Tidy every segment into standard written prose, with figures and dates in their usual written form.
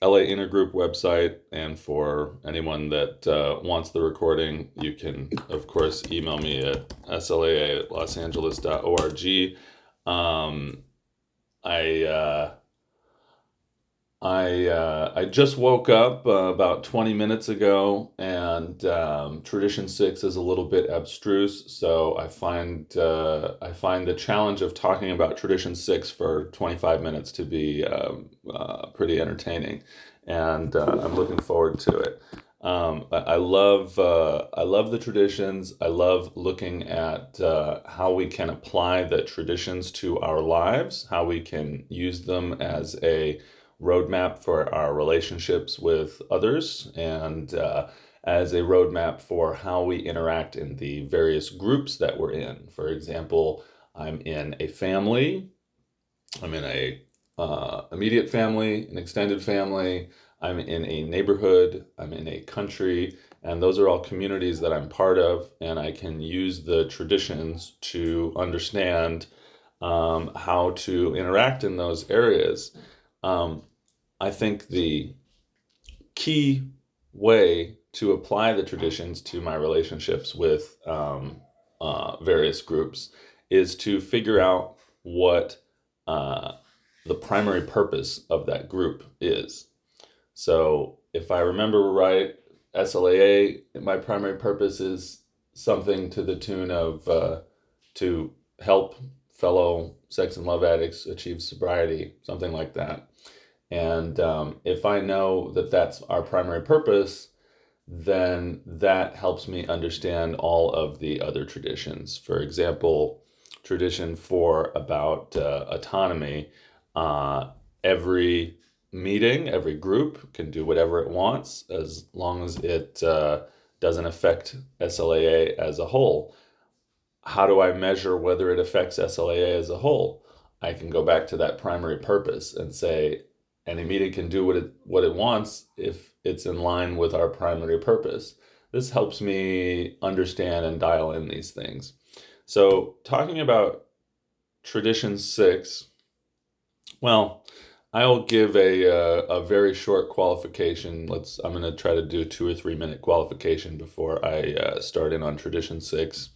LA Intergroup website. And for anyone that wants the recording, you can, of course, email me at slaa@losangeles.org. Um, I I just woke up about 20 minutes ago, and Tradition Six is a little bit abstruse, so I find the challenge of talking about Tradition Six for 25 minutes to be pretty entertaining, and I'm looking forward to it. I love the traditions. I love looking at how we can apply the traditions to our lives, how we can use them as a roadmap for our relationships with others, and as a roadmap for how we interact in the various groups that we're in. For example, I'm in a family, I'm in a immediate family, an extended family, I'm in a neighborhood, I'm in a country, and those are all communities that I'm part of, and I can use the traditions to understand how to interact in those areas. Um, I think the key way to apply the traditions to my relationships with various groups is to figure out what uh, the primary purpose of that group is. So, if I remember right, SLAA, my primary purpose is something to the tune of to help fellow sex and love addicts achieve sobriety, something like that. And if I know that that's our primary purpose, then that helps me understand all of the other traditions. For example, tradition four about autonomy. Every meeting, every group can do whatever it wants as long as it doesn't affect SLAA as a whole. How do I measure whether it affects SLAA as a whole? I can go back to that primary purpose and say any meeting can do what it wants if it's in line with our primary purpose. This helps me understand and dial in these things. So, talking about Tradition Six, well, I'll give a very short qualification. I'm going to try to do 2 or 3 minute qualification before I start in on Tradition Six.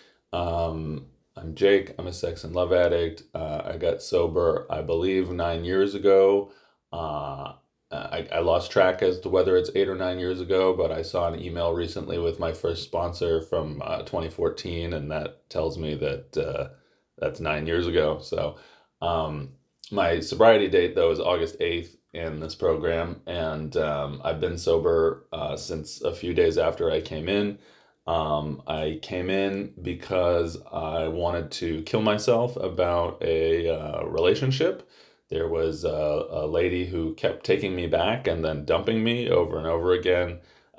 I'm Jake. I'm a sex and love addict. I got sober, I believe, 9 years ago. Uh, I lost track as to whether it's 8 or 9 years ago, but I saw an email recently with my first sponsor from 2014, and that tells me that that's 9 years ago. So, um, my sobriety date, though, is August 8th in this program, and I've been sober since a few days after I came in. I came in because I wanted to kill myself about a relationship. There was a lady who kept taking me back and then dumping me over and over again,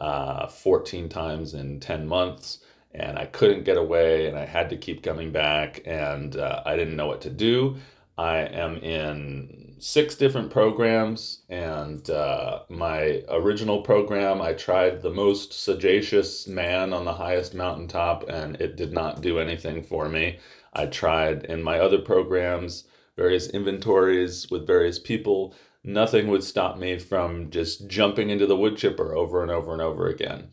14 times in 10 months. And I couldn't get away, and I had to keep coming back, and I didn't know what to do. I am in 6 different programs, and my original program, I tried the most sagacious man on the highest mountaintop, and it did not do anything for me. I tried in my other programs various inventories with various people. Nothing would stop me from just jumping into the wood chipper over and over and over again.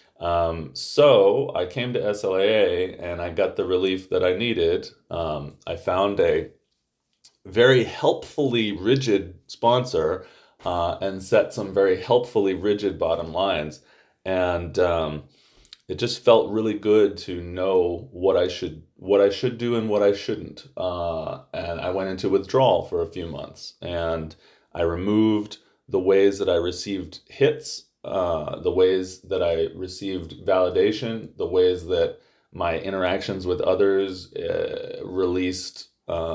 So I came to SLAA and I got the relief that I needed. I found a very helpfully rigid sponsor and set some very helpfully rigid bottom lines. And it just felt really good to know what I should do and what I shouldn't. And I went into withdrawal for a few months, and I removed the ways that I received hits, the ways that I received validation, the ways that my interactions with others released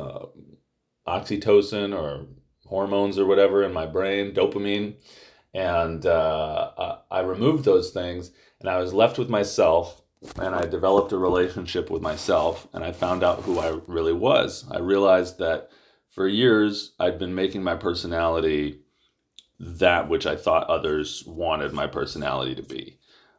oxytocin or hormones or whatever in my brain, dopamine, and I removed those things, and I was left with myself, and I developed a relationship with myself, and I found out who I really was. I realized that for years I'd been making my personality that which I thought others wanted my personality to be.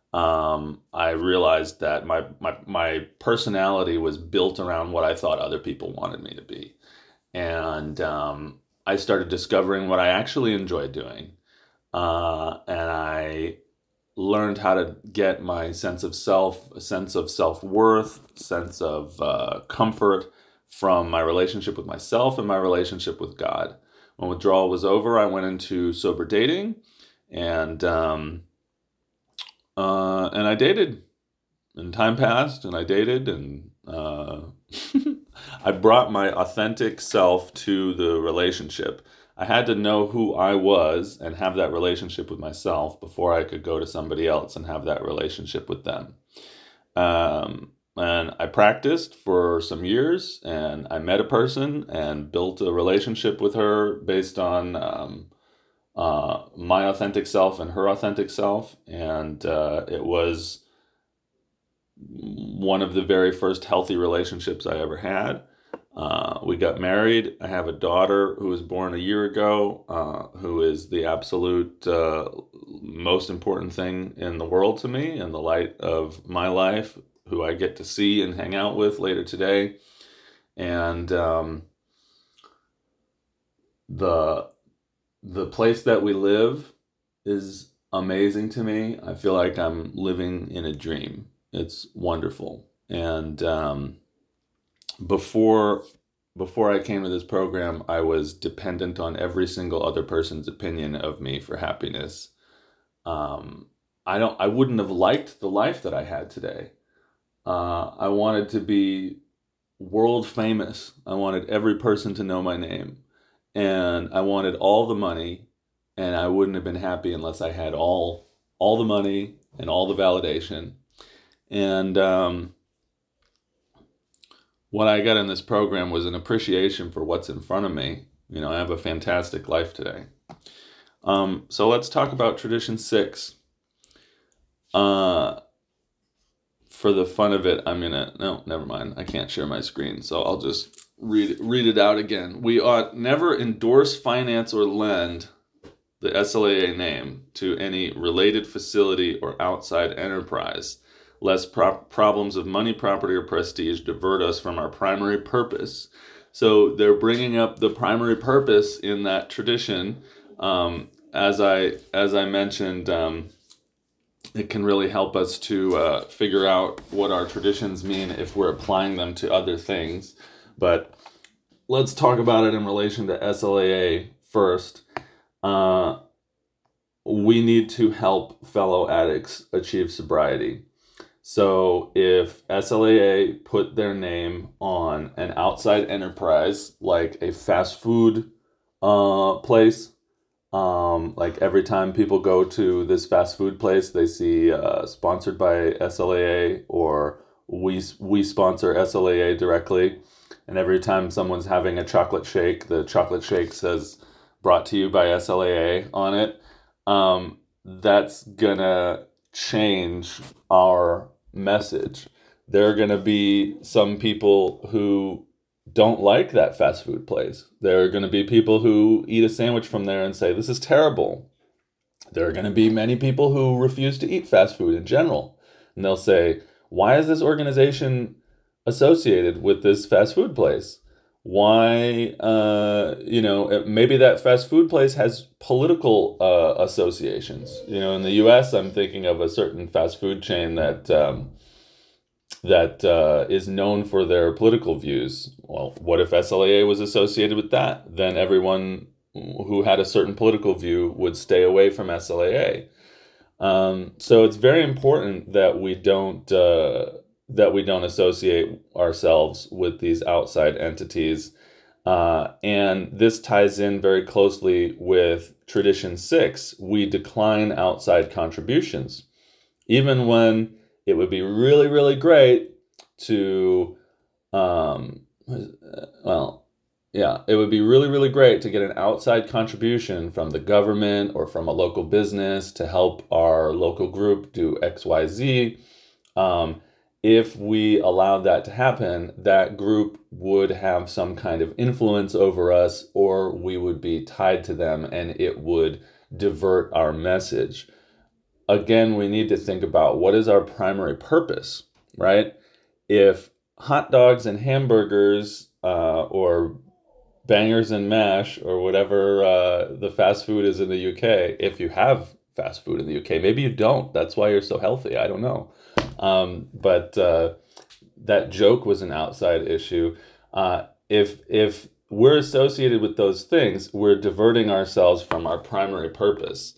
I realized that my personality was built around what I thought other people wanted me to be. And I started discovering what I actually enjoyed doing. and I learned how to get my sense of self, a sense of self-worth, sense of comfort from my relationship with myself and my relationship with God. When withdrawal was over, I went into sober dating, and I dated, and time passed, and I dated, and I brought my authentic self to the relationship. I had to know who I was and have that relationship with myself before I could go to somebody else and have that relationship with them. And I practiced for some years, and I met a person and built a relationship with her based on my authentic self and her authentic self. And it was one of the very first healthy relationships I ever had. We got married. I have a daughter who was born a year ago, who is the absolute most important thing in the world to me, in the light of my life, who I get to see and hang out with later today. And the place that we live is amazing to me. I feel like I'm living in a dream. It's wonderful. And before I came to this program, I was dependent on every single other person's opinion of me for happiness. I wouldn't have liked the life that I had today. I wanted to be world famous. I wanted every person to know my name, and I wanted all the money, and I wouldn't have been happy unless I had all the money and all the validation. And what I got in this program was an appreciation for what's in front of me. I have a fantastic life today. So let's talk about Tradition 6. For the fun of it, no, never mind. I can't share my screen, so I'll just read it out again. We ought never endorse, finance, or lend the SLAA name to any related facility or outside enterprise, lest problems of money, property, or prestige divert us from our primary purpose. So they're bringing up the primary purpose in that tradition. As I mentioned, it can really help us to figure out what our traditions mean if we're applying them to other things. But let's talk about it in relation to SLAA first. We need to help fellow addicts achieve sobriety. So if SLAA put their name on an outside enterprise, like a fast food place, like every time people go to this fast food place, they see sponsored by SLAA, or we sponsor SLAA directly. And every time someone's having a chocolate shake, the chocolate shake says brought to you by SLAA on it. That's gonna change our message. There are gonna be some people who don't like that fast food place. There are going to be people who eat a sandwich from there and say, this is terrible. There are going to be many people who refuse to eat fast food in general. And they'll say, why is this organization associated with this fast food place? Why, maybe that fast food place has political associations. In the US, I'm thinking of a certain fast food chain that is known for their political views. Well, what if SLAA was associated with that? Then everyone who had a certain political view would stay away from SLAA. So it's very important that we don't associate ourselves with these outside entities. And this ties in very closely with Tradition 6. We decline outside contributions, even when it would be really, really great to, it would be really, really great to get an outside contribution from the government or from a local business to help our local group do XYZ. If we allowed that to happen, that group would have some kind of influence over us, or we would be tied to them, and it would divert our message. Again, we need to think about what is our primary purpose, right? If hot dogs and hamburgers or bangers and mash or whatever the fast food is in the UK, if you have fast food in the UK. Maybe you don't. That's why you're so healthy. I don't know. But that joke was an outside issue. If we're associated with those things, we're diverting ourselves from our primary purpose,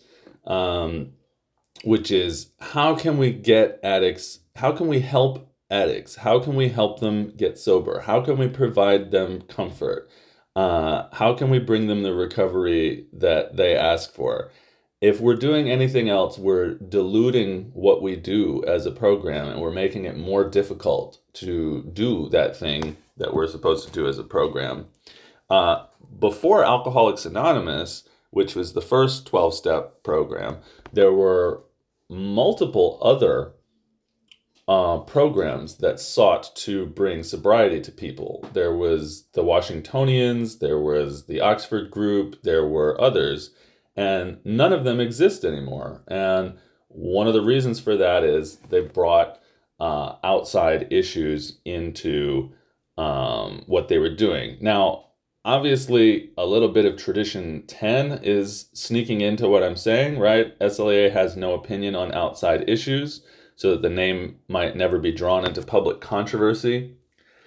which is how can we get addicts, how can we help addicts? How can we help them get sober? How can we provide them comfort? How can we bring them the recovery that they ask for? If we're doing anything else, we're diluting what we do as a program, and we're making it more difficult to do that thing that we're supposed to do as a program. Before Alcoholics Anonymous, which was the first 12-step program, there were multiple other programs that sought to bring sobriety to people. There was the Washingtonians, there was the Oxford Group, there were others, and none of them exist anymore. And one of the reasons for that is they brought outside issues into what they were doing. Now, obviously, a little bit of Tradition 10 is sneaking into what I'm saying, right? SLAA has no opinion on outside issues, so that the name might never be drawn into public controversy.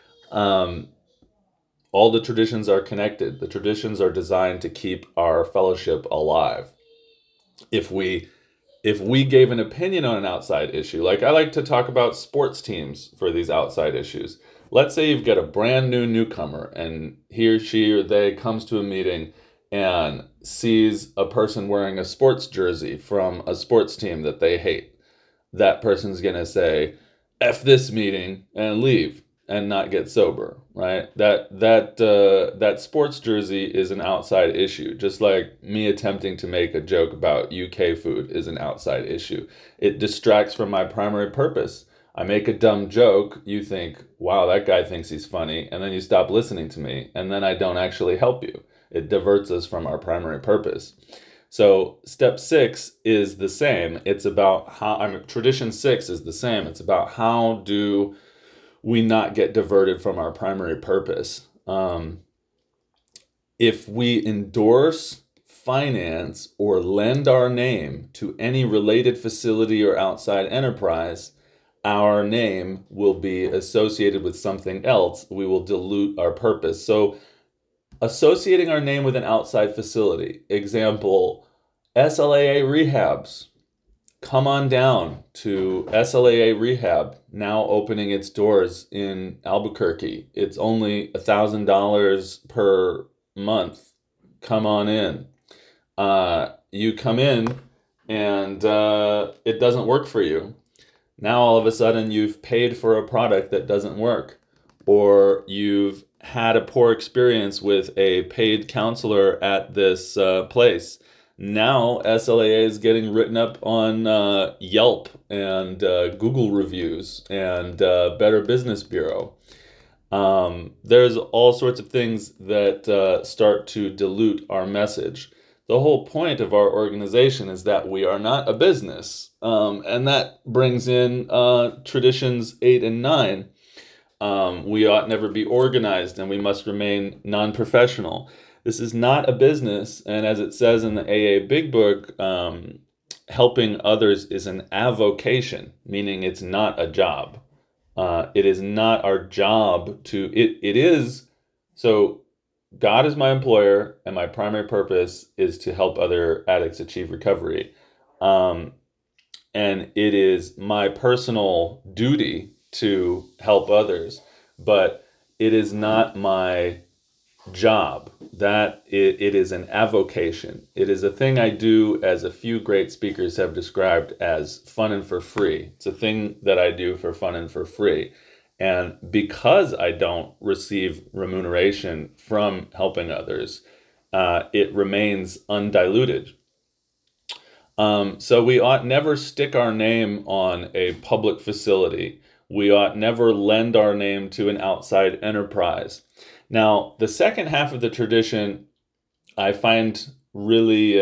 All the traditions are connected. The traditions are designed to keep our fellowship alive. If we gave an opinion on an outside issue, like I like to talk about sports teams for these outside issues. Let's say you've got a brand new newcomer and he or she or they comes to a meeting and sees a person wearing a sports jersey from a sports team that they hate. That person's going to say, F this meeting and leave and not get sober, right? That sports jersey is an outside issue, just like me attempting to make a joke about UK food is an outside issue. It distracts from my primary purpose. I make a dumb joke, you think, wow, that guy thinks he's funny, and then you stop listening to me, and then I don't actually help you. It diverts us from our primary purpose. So step 6 is the same. It's about how, tradition 6 is the same. It's about how do we not get diverted from our primary purpose. If we endorse, finance, or lend our name to any related facility or outside enterprise, our name will be associated with something else. We will dilute our purpose. So associating our name with an outside facility, example, SLAA Rehabs. Come on down to SLAA Rehab, now opening its doors in Albuquerque. It's only $1,000 per month. Come on in. You come in and it doesn't work for you. Now all of a sudden you've paid for a product that doesn't work, or you've had a poor experience with a paid counselor at this place. Now SLAA is getting written up on Yelp and Google reviews and Better Business Bureau. There's all sorts of things that start to dilute our message. The whole point of our organization is that we are not a business, and that brings in traditions 8 and 9. We ought never be organized, and we must remain non-professional. This is not a business, and as it says in the AA Big Book, helping others is an avocation, meaning it's not a job. It is not our job to, it is, so God is my employer, and my primary purpose is to help other addicts achieve recovery. And it is my personal duty to help others, but it is not my job. That it is an avocation. It is a thing I do, as a few great speakers have described, as fun and for free. It's a thing that I do for fun and for free. And because I don't receive remuneration from helping others, it remains undiluted. So we ought never stick our name on a public facility. We ought never lend our name to an outside enterprise. Now, the second half of the tradition I find really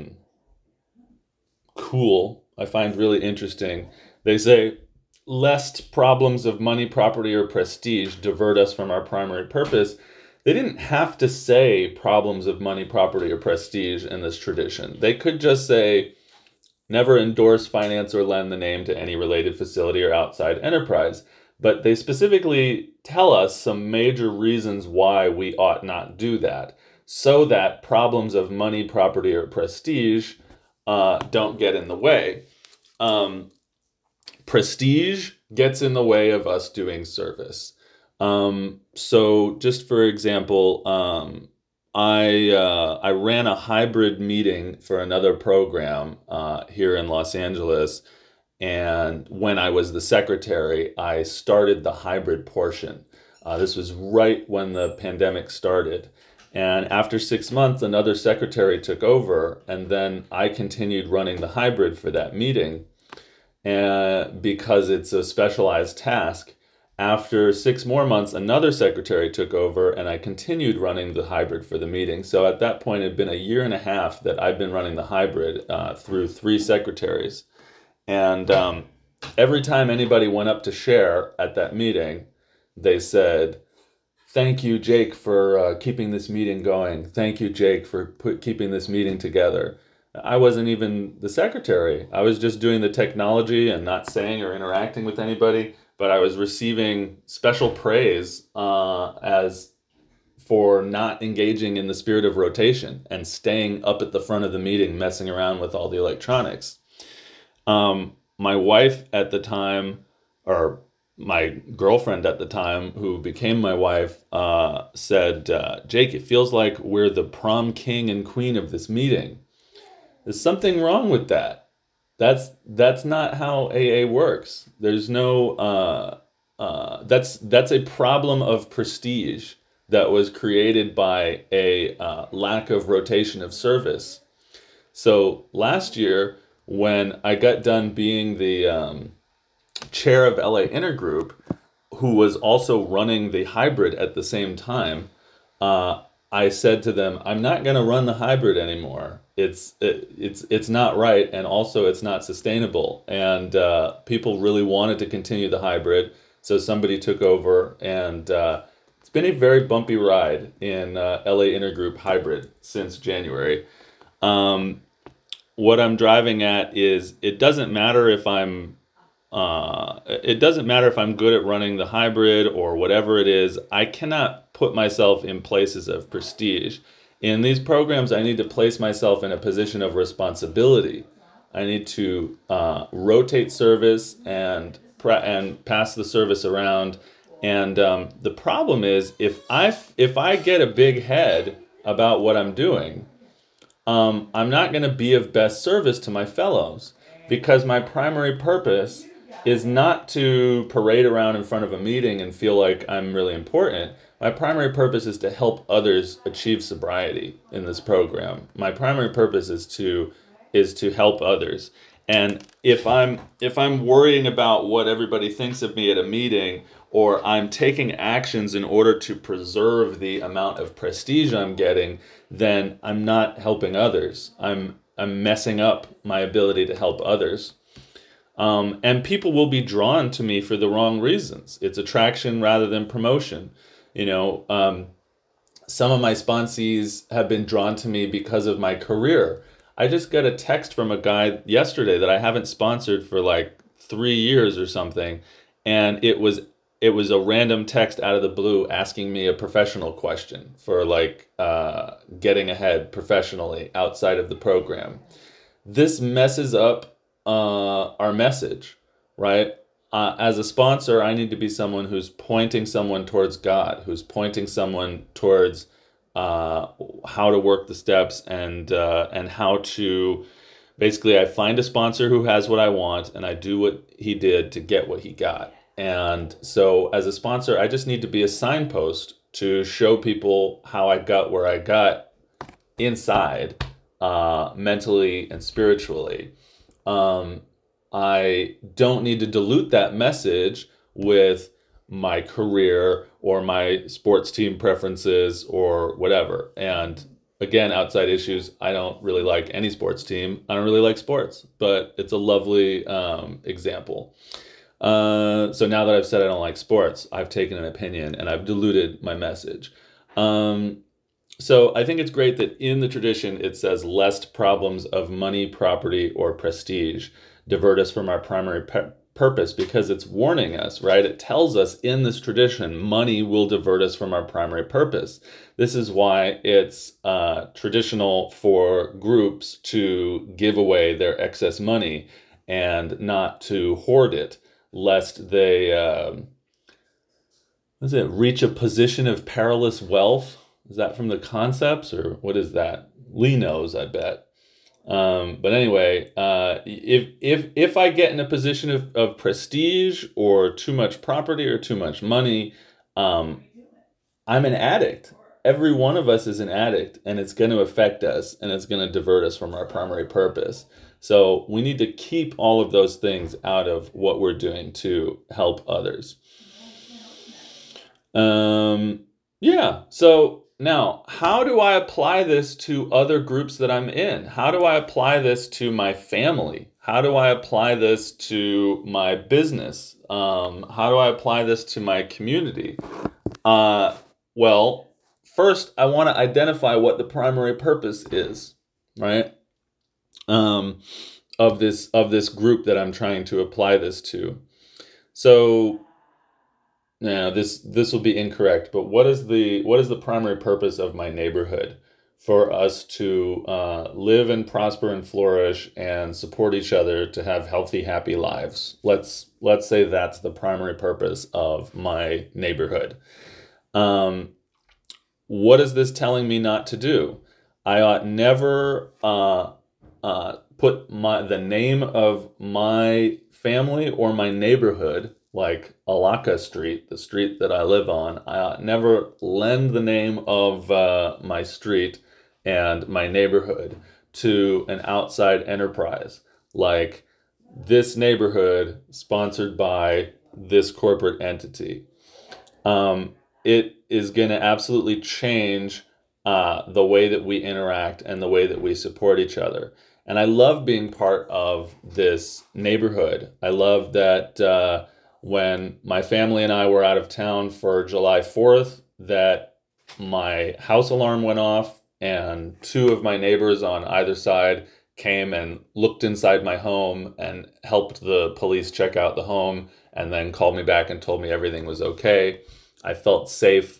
cool. I find really interesting. They say, lest problems of money, property, or prestige divert us from our primary purpose, they didn't have to say problems of money, property, or prestige in this tradition. They could just say, never endorse, finance, or lend the name to any related facility or outside enterprise. But they specifically tell us some major reasons why we ought not do that, so that problems of money, property, or prestige don't get in the way. Prestige gets in the way of us doing service. So just for example, I ran a hybrid meeting for another program here in Los Angeles, and when I was the secretary, I started the hybrid portion. This was right when the pandemic started. And after 6 months, another secretary took over, and then I continued running the hybrid for that meeting. And because it's a specialized task, after 6 more months, another secretary took over, and I continued running the hybrid for the meeting. So at that point, it had been a year and a half that I've been running the hybrid through 3 secretaries. And every time anybody went up to share at that meeting, they said, "Thank you, Jake, for keeping this meeting going. Thank you, Jake, for keeping this meeting together." I wasn't even the secretary. I was just doing the technology and not saying or interacting with anybody, but I was receiving special praise as for not engaging in the spirit of rotation and staying up at the front of the meeting, messing around with all the electronics. My wife at the time, or my girlfriend at the time, who became my wife, said, "Jake, it feels like we're the prom king and queen of this meeting. There's something wrong with that. That's not how AA works. There's no that's a problem of prestige that was created by a lack of rotation of service." So last year, when I got done being the chair of LA Intergroup, who was also running the hybrid at the same time, I said to them, "I'm not going to run the hybrid anymore. It's not right, and also it's not sustainable." And people really wanted to continue the hybrid, so somebody took over, and it's been a very bumpy ride in LA Intergroup hybrid since January. What I'm driving at is it doesn't matter if I'm good at running the hybrid or whatever it is. I cannot put myself in places of prestige. In these programs, I need to place myself in a position of responsibility. I need to rotate service and pass the service around. And the problem is, if I get a big head about what I'm doing, I'm not going to be of best service to my fellows, because my primary purpose is not to parade around in front of a meeting and feel like I'm really important. My primary purpose is to help others achieve sobriety in this program. My primary purpose is to help others. And if I'm worrying about what everybody thinks of me at a meeting, or I'm taking actions in order to preserve the amount of prestige I'm getting, then I'm not helping others. I'm messing up my ability to help others. And people will be drawn to me for the wrong reasons. It's attraction rather than promotion. Some of my sponsees have been drawn to me because of my career. I just got a text from a guy yesterday that I haven't sponsored for like 3 years or something, and it was a random text out of the blue asking me a professional question for like getting ahead professionally outside of the program. This messes up our message, right? As a sponsor, I need to be someone who's pointing someone towards God, who's pointing someone towards how to work the steps and how to basically, I find a sponsor who has what I want, and I do what he did to get what he got. And so as a sponsor, I just need to be a signpost to show people how I got where I got inside, mentally and spiritually. I don't need to dilute that message with my career or my sports team preferences or whatever. And again, outside issues, I don't really like any sports team. I don't really like sports, but it's a lovely example. So now that I've said I don't like sports, I've taken an opinion and I've diluted my message. Um, so I think it's great that in the tradition it says, lest problems of money, property, or prestige divert us from our primary purpose, because it's warning us, right? It tells us in this tradition, money will divert us from our primary purpose. This is why it's traditional for groups to give away their excess money and not to hoard it, lest they reach a position of perilous wealth. Is that from the Concepts, or what is that? Lee knows, I bet. But anyway, if I get in a position of prestige or too much property or too much money, um, I'm an addict. Every one of us is an addict, and it's going to affect us, and it's going to divert us from our primary purpose. So we need to keep all of those things out of what we're doing to help others. Yeah. So now, how do I apply this to other groups that I'm in? How do I apply this to my family? How do I apply this to my business? How do I apply this to my community? Well, first, I want to identify what the primary purpose is, right? Of this group that I'm trying to apply this to. So now this will be incorrect, but what is the primary purpose of my neighborhood? For us to live and prosper and flourish and support each other to have healthy, happy lives. Let's say that's the primary purpose of my neighborhood. What is this telling me not to do? I ought never put the name of my family or my neighborhood, like Alaka Street, the street that I live on. I ought never lend the name of my street and my neighborhood to an outside enterprise, like this neighborhood sponsored by this corporate entity. It is going to absolutely change the way that we interact and the way that we support each other. And I love being part of this neighborhood. I love that when my family and I were out of town for July 4th, that my house alarm went off and two of my neighbors on either side came and looked inside my home and helped the police check out the home and then called me back and told me everything was okay. I felt safe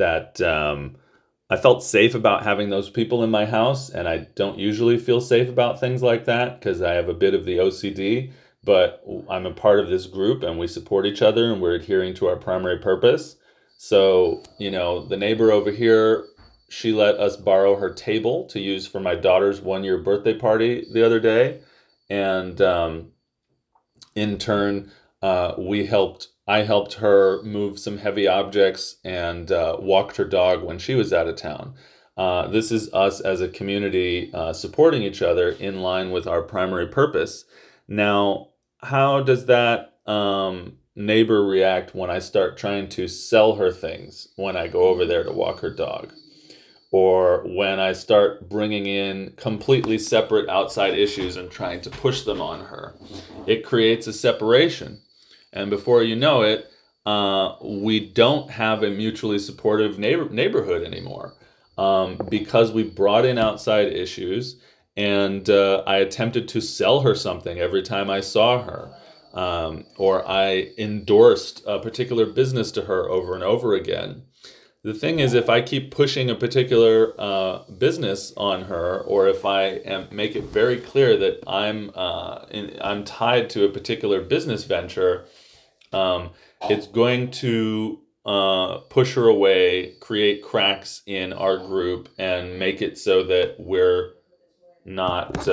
about having those people in my house, and I don't usually feel safe about things like that because I have a bit of the OCD, but I'm a part of this group and we support each other and we're adhering to our primary purpose. So, the neighbor over here, she let us borrow her table to use for my daughter's 1-year birthday party the other day. And in turn, I helped her move some heavy objects and walked her dog when she was out of town. This is us as a community supporting each other in line with our primary purpose. Now, how does that neighbor react when I start trying to sell her things when I go over there to walk her dog? Or when I start bringing in completely separate outside issues and trying to push them on her? It creates a separation. And before you know it, we don't have a mutually supportive neighborhood anymore because we brought in outside issues, and I attempted to sell her something every time I saw her, or I endorsed a particular business to her over and over again. The thing is, if I keep pushing a particular business on her, or if I make it very clear that I'm tied to a particular business venture, it's going to push her away, create cracks in our group, and make it so that we're not.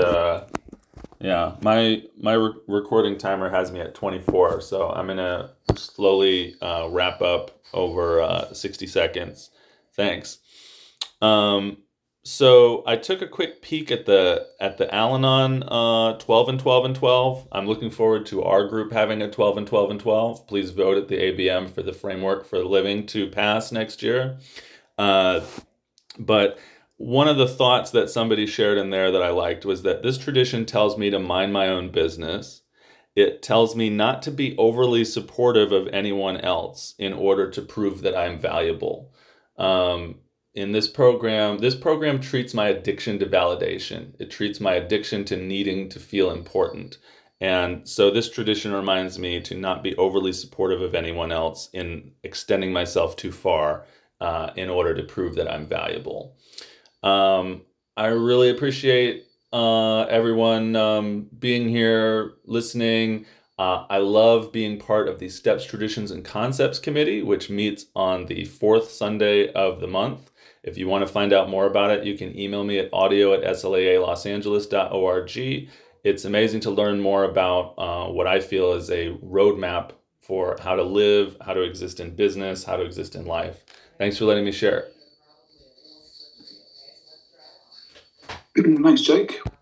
My recording timer has me at 24, so I'm gonna slowly wrap up over 60 seconds. Thanks. So I took a quick peek at the Al-Anon 12 and 12 and 12. I'm looking forward to our group having a 12 and 12 and 12. Please vote at the ABM for the Framework for Living to pass next year. But one of the thoughts that somebody shared in there that I liked was that this tradition tells me to mind my own business. It tells me not to be overly supportive of anyone else in order to prove that I'm valuable. in this program treats my addiction to validation. It treats my addiction to needing to feel important. And so this tradition reminds me to not be overly supportive of anyone else in extending myself too far in order to prove that I'm valuable. Um, I really appreciate everyone being here, listening. I love being part of the Steps, Traditions, and Concepts Committee, which meets on the fourth Sunday of the month. If you want to find out more about it, you can email me at audio@slaallosangeles.org. It's amazing to learn more about what I feel is a roadmap for how to live, how to exist in business, how to exist in life. Thanks for letting me share. Thanks, Jake.